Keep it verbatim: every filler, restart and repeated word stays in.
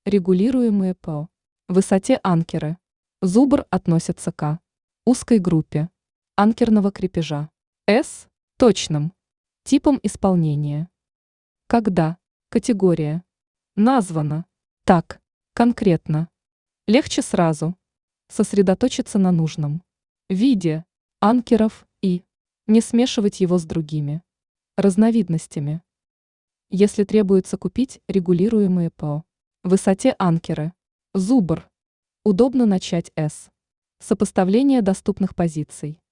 Регулируемые по высоте анкеры. Зубр относится к узкой группе анкерного крепежа. С – точным типом исполнения. Когда категория названа так конкретно, легче сразу сосредоточиться на нужном виде анкеров и не смешивать его с другими разновидностями. Если требуется купить регулируемые по высоте анкеры, зубр, удобно начать с сопоставления доступных позиций.